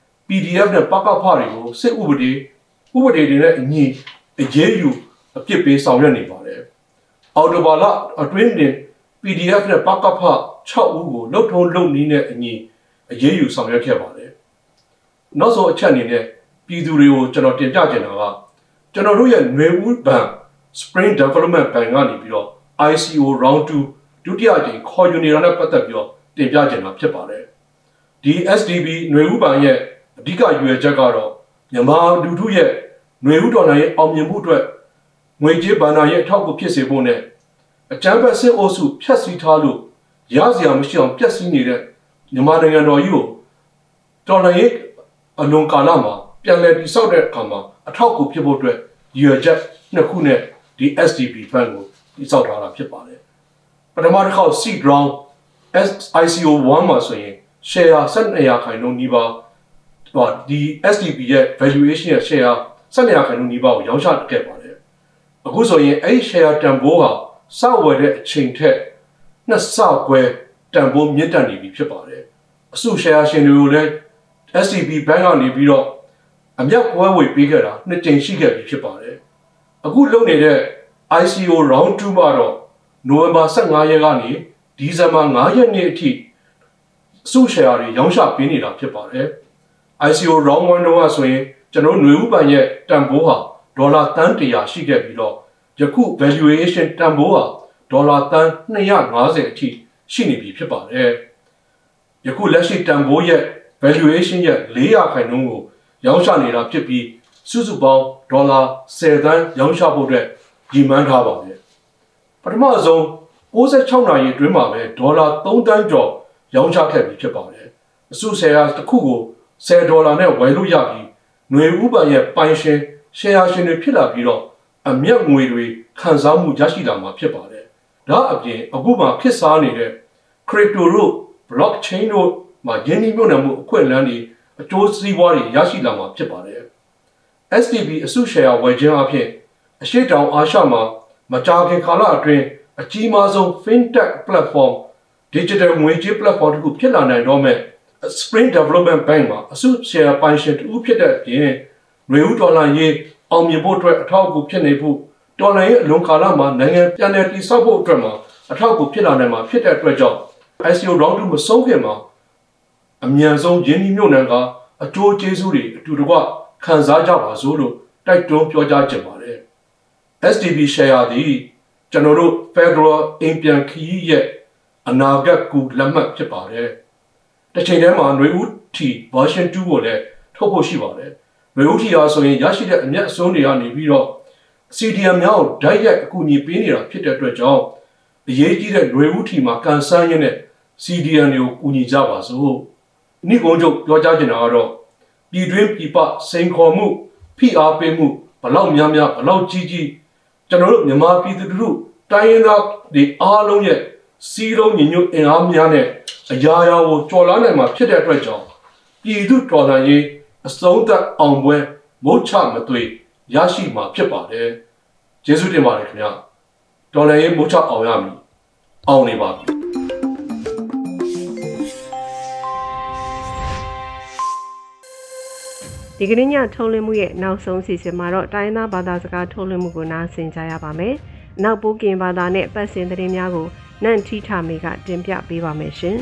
PDF နဲ့ပကဖတွေကိုစစ်ဥပဒေတွေနဲ့အညီအရေးယူအပြစ်ပေးဆောင်ရွက်နေပါတယ်။အော်တိုဘာလအတွင်းတွင် PDF နဲ့ပကဖ6ဦးကိုလှုပ်ထုံးလုပ်နည်းနဲ့အညီအရေးယူဆောင်ရွက်ခဲ့ပါတယ်။နောက်ဆုံးအချက်အနေနဲ့ပြည်သူတွေကိုကျွန်တော်တင်ပြချင်တာကကျွန်တော်တို့ရဲ့ຫນွေဦးဘဏ် Spring Development Bank ကနေပြီးတော့ ICO Round 2ဒုတိယအကြိမ်ခေါ်ယူနေတာနဲ့ပတ်သက်ပြီးတော့တင်ပြချင်တာဖြစ်ပါတယ်။ဒီ SDB ຫນွေဦးဘဏ်ရဲ့အဓိကရွေချက်ကတော့မြန်မာလူထုရဲ့ຫນွေဦးတော်လှန်ရေးအောင်မြင်မှုအတွက်ငွေကြေးဘဏ္ဍာရေးအထောက်အကူဖြစ်စေဖို့နဲ့အကြမ်းဖက်စစ်အုပ်စုဖျက်ဆီးထားလို့ရစရာမရှိအောင်ပျက်စီးနေတဲ့မြန်မာနိုင်ငံတော်ကြီးကိုတော်လှန်ရေးအလွန်ကာလမှာပြန်လည်တည်ဆောက်တဲ့အခါမှာအထောက်အကူဖြစ်ဖို့အတွက်ရည်ရွယ်ချက်နှစ်ခုနဲ့ဒီ SDP ဘဏ်ကိုတည်ဆောက်ထားတာဖြစ်ပါတယ်။ပထမတစ်ခေါက် seed round ICO 1မှာဆိုရင် share 12% နီးပါးဒီ SDP ရဲ့ valuation ရဲ့ share 12%နီးပါးကိုရောင်းချခဲ့ပါတယ်။အခုဆိုရင်အဲ့ဒီ share တန်ဖိုးဟာစဝယ်တဲ့အချိန်ထက်နှစ်ဆခွဲတန်ဖိုးမြင့်တက်နေပြီဖြစ်ပါတယ်။အစု share ရှင်တွေကိုလည်း SDP ဘဏ်ကနေပြီးတော့အမြတ်ပွဲဝေပေးခဲ့တာနှစ်ကြိမ်ရှိခဲ့ပြီဖြစ်ပါတယ်။အခုလုပ်နေတဲ့ ICO round 2မှာတော့နိုဝင်ဘာ15ရက်ကနေဒီဇင်ဘာ9ရက်နေ့အထိစု share တွေရောင်းချပေးနေတာဖြစ်ပါတယ်။ ICO round 1တော့ဆိုရင်ကျွန်တော်ຫນွေဦးဘဏ်ရဲ့တန်ဖိုးဟာဒေါ်လာတန်း100ရှိခဲ့ပြီးတော့ယခု valuation တန်ဖိုးဟာဒေါ်လာတန်း250အထိရှိနေပြီဖြစ်ပါတယ်။ယခုလက်ရှိတန်ဖိုးရဲ့ valuation ရဲ့400%ကိုရောင်းချနေတာဖြစ်ပြီးစုစုပေါင်းဒေါ်လာ10သန်းရောင်းချဖို့အတွက်ရည်မှန်းထားပါတယ်။ပထမဆုံး66နာရီအတွင်းမှာပဲဒေါ်လာ3သန်းကျော်ရောင်းချခဲ့ပြီဖြစ်ပါတယ်။အစုရှယ်ယာတစ်ခုကို$10နဲ့ဝယ်လို့ရပြီးຫນွေဦးဘဏ်ရဲ့ပိုင်ရှင်ရှယ်ယာရှင်တွေဖြစ်လာပြီးတော့အမြတ်ငွေတွေခံစားမှုရရှိလာမှာဖြစ်ပါတယ်ဒါအပြင်အခုမှဖြစ်စားနေတဲ့ crypto တို့ blockchain တို့မှာယင်းနှိမ့်မြုပ်နှံမှုအခွင့်အလမ်းတွေအကျိုးစီးပွားတွေရရှိလာမှာဖြစ်ပါတယ်။ STB အစုရှယ်ယာဝယ်ခြင်းအဖြစ်အရှေ့တောင်အာရှမှာမကြာခင်ကာလအတွင်းအကြီးမားဆုံး fintech platform digital ငွေကြေး platform တစ်ခုဖြစ်လာနိုင်တော့မဲ့ Spring Development Bank မှာအစုရှယ်ယာပိုင်ရှင်တူဖြစ်တဲ့အပြင်နွေဦးဒေါ်လာရေးအောင်မြင်ဖို့အတွက်အထောက်အကူဖြစ်နေဖို့ဒေါ်လာရေးအလွန်ကာလမှာနိုင်ငံပြန်လည်တည်ဆောက်ဖို့အတွက်မှာအထောက်အကူဖြစ်လာနိုင်မှာဖြစ်တဲ့အတွက်ကြောင့် ICO round 2မဆုံးခင်မှာအမြန်ဆုံးယင်းနှိမ့်မြုပ်နှံကအကျိုးကျေးဇူးတွေအတူတကွခံစားကြပါစို့လို့တိုက်တွန်းပြောကြားချင်ပါတယ် STB share သည်ကျွန်တော်တို့ Federal အိမ်ပြန်ခရီးရဲ့အနာဂတ်ကူလက်မှတ်ဖြစ်ပါတယ်တစ်ချိန်တည်းမှာຫນွေဦးထီ version 2ကိုလည်းထုတ်ဖို့ရှိပါတယ်ຫນွေဦးထီအားဆိုရင်ရရှိတဲ့အမြတ်အစွန်းတွေကနေပြီးတော့ CDM များကိုဓာတ်ရိုက်အကူအညီပေးနေတာဖြစ်တဲ့အတွက်ကြောင့်အရေးကြီးတဲ့ຫນွေဦးထီမှာကန်ဆန်းရင်းနဲ့ CDM တွေကိုကူညီကြပါစို့နိဂုံးချုပ်ပြောကြားချင်တာကတော့ပြည်တွင်းပြည်ပစိန်ခေါ်မှုဖိအားပေးမှုဘလောက်များများဘလောက်ကြီးကြီးကျွန်တော်တို့မြန်မာပြည်သူတို့တိုင်းရင်းသားတွေအားလုံးရဲ့စီးလုံးညီညွတ်အင်အားများနဲ့အရာရာကိုကြော်လာနိုင်မှာဖြစ်တဲ့အတွက်ကြောင့်ပြည်သူတော်လှန်ရေးအဆုံးသတ်အောင်ပွဲမုတ်ချမသွေရရှိမှာဖြစ်ပါတယ်ကျေးဇူးတင်ပါတယ်ခင်ဗျာတော်လှန်ရေးမုတ်ချအောင်ရမည်အောင်နေပါပြီဒီကနေ့ညထုတ်လွှင့်မှုရဲ့နောက်ဆုံးစီစဉ်မှာတော့တိုင်းသားဘာသာစကားထုတ်လွှင့်မှုကိုနားဆင်ကြရပါမယ်။နောက်ပိုးကင်ဘာသာနဲ့ပတ်စင်သတင်းများကိုနန့်ထီထာမေကတင်ပြပေးပါမယ်ရှင်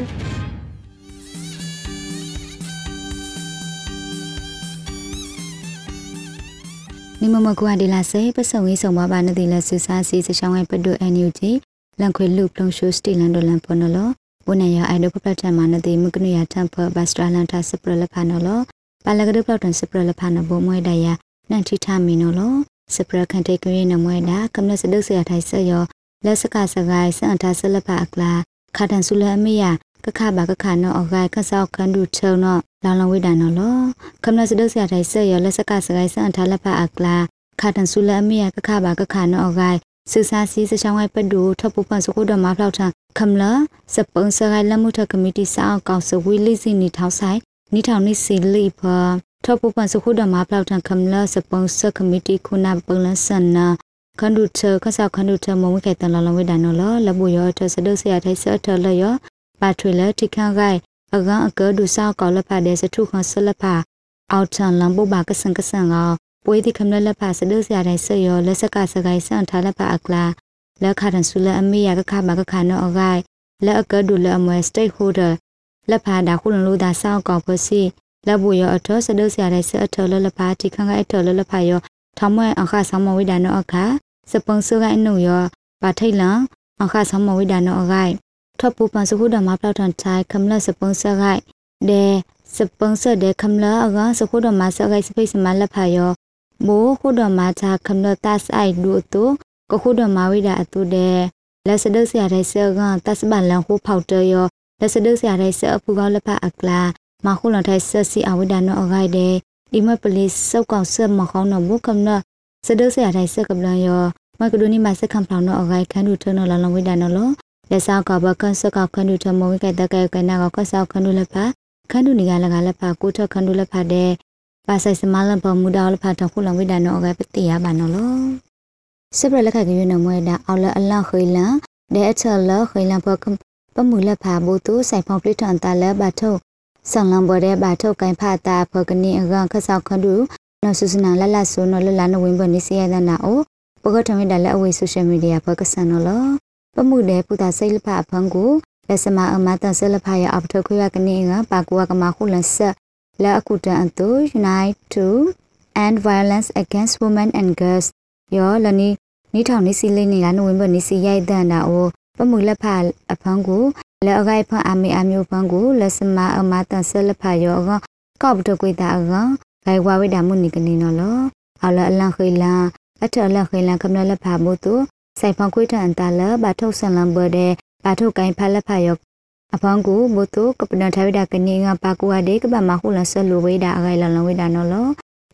။နိမမကွာဒီလာစေပစုံဝေးဆောင်ပါနတိလဆူစာစီစချောင်းဝဲပဒု NUG လန်ခွေလူပလုံရှိုးစတီလန်ဒလန်ပနလောဘနရအိုင်ဒိုပပတ်တမနတိမကနရတမ်ဖဘတ်စတလန်တာစပရလဖာနလောပါလကဒပလောက်တန်စပရလဖာနဘမွေဒယာနန်တီထာမီနိုလောစပရခန်တေကရီနမွေဒါကမ္နစဒုဆရာထိုင်ဆယောလက်စကစဂိုင်စန်တာဆလဖာအကလာခါတန်ဆူလအမီယာကခဘာကခနောအဂိုင်ခဆောက်ခန်ဒုချုံနောလောင်လဝိဒါနောလောကမ္နစဒုဆရာထိုင်ဆယောလက်စကစဂိုင်စန်တာလဖာအကလာခါတန်ဆူလအမီယာကခဘာကခနောအဂိုင်စူစာစီစချောင်းဝိုင်ပဒူထပူပန်စကုဒမဖလောက်ထခမလာစပုံစဂိုင်လမှုထကမတီစာအောင်စဝီလီစီနီထောက်ဆိုင်နီထောင်နီစီလီဖာထပူပန်စခုဒမဖလောက်ထခမလာစပုံစကမတီခုနာပလန်ဆန်နာခန္ဒုထခဆောက်ခန္ဒုထမဝိကေတလလဝိဒါနောလဘူယောထစဒုဆရာထိုင်ဆထလယောပါထွေလတိခန်ဂိုင်အကန်အကဒုဆောက်ကောလဖတဲ့စထုခဆလဖအောက်ထန်လမ်ဘဘာကဆန်ကဆန်ကောပွေးတိခမလလဖစဒုဆရာထိုင်ဆယောလက်စကစဂိုင်ဆန်ထလဖအကလာလက်ခါတန်ဆူလအမေယကခဘာကခနောအဂိုင်လက်အကဒုလအမွဲစတိတ်ဟိုဒါလက်ဖာဒါခုလလူဒါဆောက်ကောဖစီလဘူယောအထောစဒုဆရာတဲ့ဆအထောလလဖာတိခန်ကအထောလလဖာယောထမွဲအခါဆောင်းမဝိဒါနောအခါစပုံစကအနုယောပါထိတ်လံအခါဆောင်းမဝိဒါနောအဂိုင်ထပူပန်စခုဒမဖလောက်ထန်ချိုင်ခမလစပုံစဂိုင်ဒေစပုံစတဲ့ခမလအကစခုဒမစဂိုင်စပိစမလဖာယောမိုးခုဒမချာခမလတတ်အိုက်ဒူတုကခုဒမဝိဒါအတုတဲ့လက်စဒုဆရာတဲ့ဆကတတ်စပန်လန်ခုဖောက်တယောလက်စဒုဆရာတဲ့ဆအဖူကောလဖအကလာမခုလထိုင်ဆက်စီအဝိဒါနောအဂိုင်တဲ့ဒီမပလီစောက်ကောင်ဆက်မခေါင်းနော်ဘုကမနစဒုဆရာထိုင်ဆက်ကပလန်ယောမကဒိုနီမဆက်ခံဖောင်းနောအဂိုင်ခန်းဒူထနောလလဝိဒါနောလောလက်ဆောက်ကဘကန်ဆက်ကခန်းဒူထမဝိကဲတကဲကနာကဆောက်ခန်းဒူလဖခန်းဒူနီကလကလဖကိုထခန်းဒူလဖတဲ့ပါဆိုင်စမလပမူဒါလဖထခုလဝိဒါနောအဂိုင်ပတိယဘာနောလောစပရလခကရနမွေဒါအော်လအလခေလန်ဒဲအချလခေလန်ပမူလဖဘူတူဆိုင်ဖောင်းပလစ်ထန်တလဘထုတ်ဆန်လံဘော်တဲ့ဘာထုတ်ကိုင်ဖာတာဖကနေအကခဆောက်ခဒူနော်ဆုစနာလလဆုနော်လလနဝင်းဘနိစီယဒနာအိုပကထမီဒလအဝေဆိုရှယ်မီဒီယာဖကဆန်နော်လပမှုတဲ့ပူတာစိတ်လဖအဖန်ကိုလက်စမအမတန်ဆလဖရအပထုတ်ခွေရကနေကပါကူကမခုလန်ဆက်လက်အခုတန်တူ Unite to End Violence Against Women and Girls ယောလနီထောင်နေစီလေးနေကနဝင်းဘနိစီရိုက်တန်တာအိုပမှုလဖအဖန်ကိုလက်အဂိုက်ဖန်အမေအမျိုးဖန်ကိုလက်စမအမတန်ဆလဖယောကောက်ပတကွေတာအကဂိုင်ဝါဝိဒါမှုနိကနေနော်လောအော်လအလန်ခေလန်အထလခေလန်ကမလလဖဘုတုဆိုင်ဖန်ခွေထန်တလဘာထုတ်ဆန်လံဘတဲ့ဘာထုတ်ကိုင်ဖလဖယောအဖန်ကိုဘုတုကပနထဝိဒါကနေကပါကူအဒေကပမခုလဆလူဝိဒါအဂိုင်လလဝိဒါနော်လော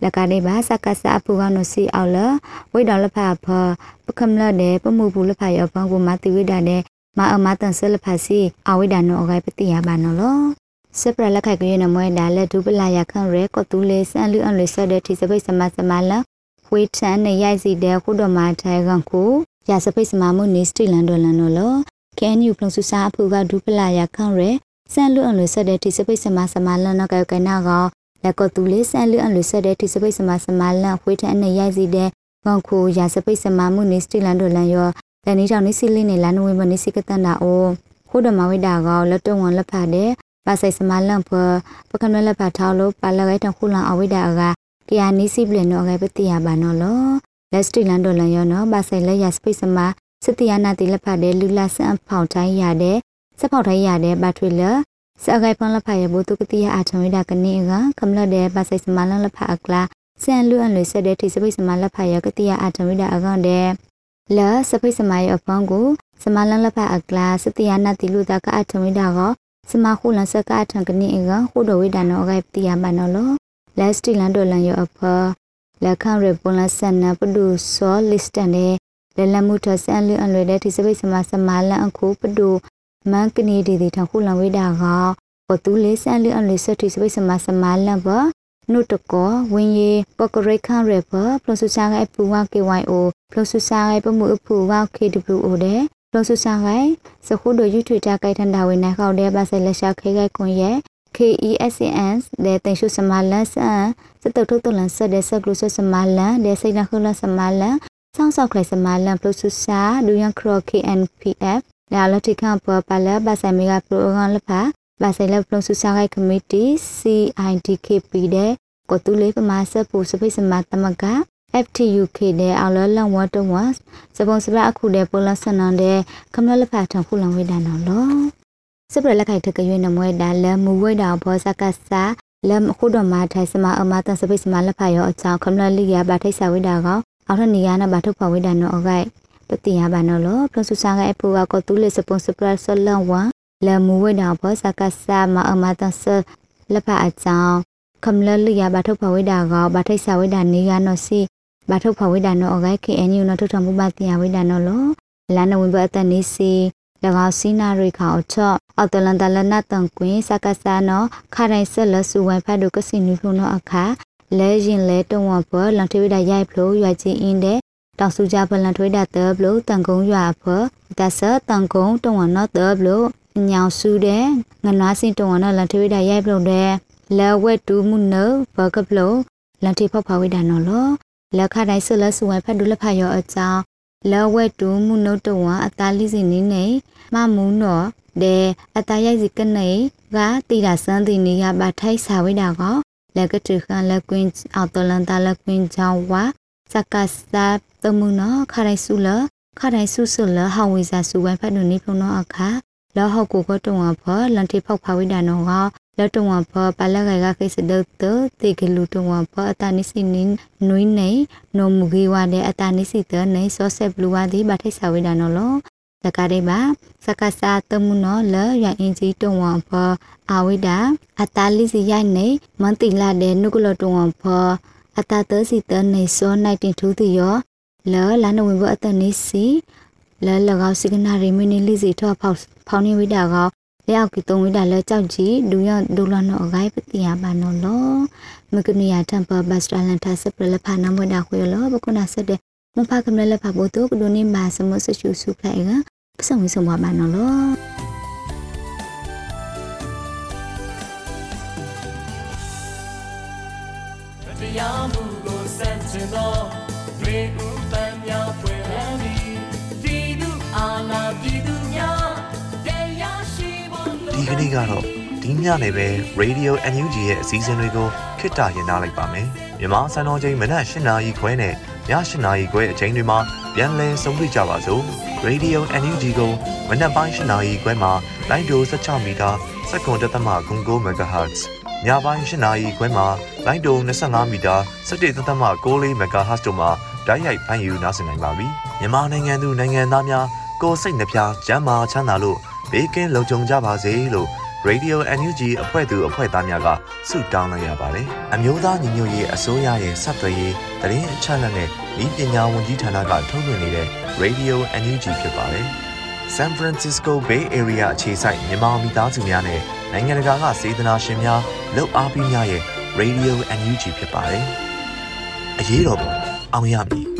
ละกาเดบาสักกะสะฟูกานอซีเอาละไว้ดอละพาพอปะคำละเดปะมูบูละพายอฟังกูมาติวิดาเดมาเอามาตันเซละพาซีเอาไว้ดานอไกปฏิยาบานอลอစပရလက်ခိုက်ကရနမွေဒါလက်ဒူပလာရခန့်ရဲကတူလေးဆန်လူအန်လေးဆတဲ့တိစပိတ်စမစမလာဝေးချန်နဲ့ရိုက်စီတဲ့ခုတော်မှာထိုင်ကန်ကိုရစပိတ်စမမှုနေစတီလန်ဒေါ်လန်နော်လောကဲနျူပလုံဆူစာအဖူကဒူပလာရခန့်ရဲဆန်လူအန်လေးဆတဲ့တိစပိတ်စမစမလာနော်ကဲနာကလက်ကတူလေးဆန်လူအန်လေးဆတဲ့တိစပိတ်စမစမလာဝေးချန်နဲ့ရိုက်စီတဲ့ကန်ကိုရစပိတ်စမမှုနေစတီလန်ဒေါ်လန်ရောတန်နေတောင်နေစီလေးနဲ့လန်ဝေးမနေစီကတန်တာအိုခုတော်မှာဝိဒါကလက်တုံဝန်လက်ဖာတဲ့ပါဆိုင်စမလန်ဖပကနလဖာထောက်လို့ပါလဂိုက်တခုလန်အဝိဒါကကီယာနီစီပလင်နော်ဂိုက်ပတိယဘာနော်လောလက်စတီလန်ဒေါ်လန်ရောနော်ပါဆိုင်လက်ရစပိတ်စမစတိယနာတိလက်ဖာတဲ့လူလာဆန်ဖောက်တိုင်းရတဲ့စဖောက်တိုင်းရတဲ့ဘတ်ထွေလစအဂိုက်ပန်လက်ဖာရဘုတုကတိယအာချံဝိဒါကနေကကမ္လတဲ့ပါဆိုင်စမလန်လက်ဖာအကလာဆန်လူအန်လွေဆက်တဲ့ထိစပိတ်စမလက်ဖာရကတိယအာချံဝိဒါအကောင်တဲ့လဲစပိတ်စမရအဖန်ကိုစမလန်လက်ဖာအကလာစတိယနာတိလူတာကအာချံဝိဒါကစမခုလန်စကားထံကနေကခုတော်ဝိဒါနောဂိုက်တိယမနော်လောလက်စတီလန်ဒေါ်လန်ရောအဖလက်ခံရပွန်လဆန်နပဒူဆောလစ်တန်တဲ့လလမှုထဆန်လူအန်လွေတဲ့ဒီစပိတ်စမစမလန်အခုပဒူမန်ကနီဒီထခုလန်ဝိဒါကပတူလေးဆန်လူအန်လွေစတိစပိတ်စမစမလန်ဘနုတကောဝင်းရီပကရိခန့်ရပပလဆူစာကပူဝ KYO ပလဆူစာကပမှုအဖူဝ KWO တဲ့ပလဆူစာကစခုဒိုယူထွေတာကိုက်ထန်တာဝိနာခေါတဲ့ပါဆယ်လက်ရှာခဲကိုက်ကွန်ရဲ့ KESNS တဲ့တင်ရှုစမလန်ဆန်စတုထုတလန်ဆက်တဲ့ဆက်ကလုစမလန်တဲ့စိတ်နှခလစမလန်စောင်းဆောက်ခလိုက်စမလန်ပလဆူစာဒူယန်ခရ KNPF လာလတိခန့်ပပလာပါဆယ်မီဂါပရိုဂရမ်လဖာပါဆယ်လက်ပလဆူစာကိုက်ကမတီ CIDKP တဲ့ကိုတူလေးပမာဆက်ပူစပိစမတမကFTUK တဲ့အော်လလန်ဝတ်တဝတ်စပုံစပအခုတဲ့ပလဆန်နန်တဲ့ကမ္လလဖာထံခုလံဝိဒါနော်လောစပရလက်ခိုက်ထကရွေးနမွေဒါလမူဝိဒါဘောစကဆာလမ်ခုတော်မှာထိုင်စမအမတန်စပိစမလဖာရောအချောင်းကမ္လလိယဘာထိုက်ဆာဝိဒါကောအော်ထနီယာနာဘာထုတ်ဖဝိဒါနော်အဂိုက်ပတိယဘာနော်လောပလဆူဆာကအပူကကိုတူလေးစပုံစပရဆလန်ဝလမူဝိဒါဘောစကဆာမအမတန်စလဖာအချောင်းကမ္လလိယဘာထုတ်ဖဝိဒါကောဘာထိုက်ဆာဝိဒါနီယာနော်စီဘာထုတ်ဖဝိဒါနောအဂိုက် KNU နော်ထုတ်ထမှုပါတိယဝိဒါနော်လောလာနဝင်ဘအတနီစီ၎င်းစီနာရိခါအချော့အော်တလန်တလနတန်ကွင်းစကဆာနောခရိုင်ဆက်လဆူဝိုင်ဖတ်ဒုကစီနူဖုနောအခါလဲရင်လဲတုံဝဘလန်ထွေးဒါရိုက်ဖလို့ရွာချင်းအင်းတဲ့တောင်စုကြဘလန်ထွေးဒါတဘလို့တန်ကုန်းရွာဖတဆတန်ကုန်းတုံဝနောတဘလို့ညောင်စုတဲ့ငနွားစင်တုံဝနောလန်ထွေးဒါရိုက်ဖလို့တဲ့လဲဝဲတူးမှုနောဘကပလို့လန်ထိဖောက်ဖဝိဒါနော်လောလက်ခတိုင်းဆက်လဆူဝိုင်ဖတ်ဒုလဖတ်ရောအကြောင်းလောဝဲတူးမှုနောတုံဝအတားလိစီနေနေမမူနော်တဲ့အတားရိုက်စီကနေကတိရစန်းတင်နေရပါထိုက်စာဝိဒါကောလက်ကတူခန်လက်ကွင်းအော်တလန်တာလက်ကွင်းချောင်းဝစကစပ်တမှုနော်ခရိုင်စုလခရိုင်စုစုလဟောင်ဝီစာစုဝိုင်ဖတ်ဒုနေဖုံနော်အခါလောဟောက်ကိုကတုံဝဖောလန်တိဖောက်ဖဝိဒါနော်ကလက်တုံဝဖောပါလက်ကခိစဒတ်တေကလူတုံဝဖောအတာနိစီနင်းနွိနေနိုမူဂီဝါတဲ့အတာနိစီတနေဆောဆက်ဘလူဝါဒီဘာထိုက်စာဝိဒါနော်လောစကားတွေပါစကားစာတမှုနော်လရအင်ကြီးတုံဝဖောအဝိဒါအတာလိစီရိုက်နေမန်တိလာတဲ့နုကလတုံဝဖောအတာတစီတနေဆောနိုင်တင်ထူးတီရောလောလာနဝင်ဘအတနိစီလဲလကောက်စိကနာရီမီနီလီစီထောဖောင်းနေဝိဒါကောလျောက်ကီတုံဝိဒါလဲကြောက်ကြီးဒူရဒူလနောအဂိုင်းပတိယဘာနော်လောမကနီယာတမ်ပဘတ်စတလန်တာစပလဖာနမဝဒါခွေလောဘကုနာဆက်တဲ့မဖကမလဲဖဘိုတုကဒိုနေမာစမဆရှုစုဖလိုက်ကပစုံဝစုံဘာနော်လောတရားမှုကိုစန့်ကျင်သောရေဦးပန်းများဖွင့်လန်းသည်ဒီလူအာနာပြည်သူများတရားရှိဖို့ဒီကနေ့ကတော့ဒီညနေပဲ Radio NUG ရဲ့အစည်းအဝေးကိုခਿੱတရရလိုက်ပါမယ်မြန်မာစံတော်ချိန်မနက်၈နာရီခွဲနဲ့ည၈နာရီခွဲအချိန်တွေမှာပြန်လည်ဆုံတွေ့ကြပါစို့ Radio NUG ကိုမနက်ပိုင်း၈နာရီခွဲမှာလိုင်းဒို16မီတာ7.9 MHz ညပိုင်း၈နာရီခွဲမှာလိုင်းဒို25မီတာ17.6 MHz တို့မှာဓာတ်ရိုက်ဖမ်းယူနားဆင်နိုင်ပါပြီမြန်မာနိုင်ငံသူနိုင်ငံသားများကိုယ်စိတ်နှပြကျန်းမာချမ်းသာလို့ဘေးကင်းလုံခြုံကြပါစေလို့ Radio NUG အဖွဲ့သူအဖွဲ့သားများကဆုတောင်းလိုက်ရပါတယ်။အမျိုးသားညီညွတ်ရေးအစိုးရရဲ့စက်သွယ်ရေးသတင်းအချက်အလက်နဲ့ဤပညာဝန်ကြီးဌာနကထုတ်လွှင့်နေတဲ့ Radio NUG ဖြစ်ပါတယ်။ San Francisco Bay Area အခြေစိုက်မြန်မာမိသားစုများနဲ့နိုင်ငံတကာကစေတနာရှင်များလုပ်အားပေးများရဲ့ Radio NUG ဖြစ်ပါတယ်။အရေးတော်ပုံအောင်ရမည်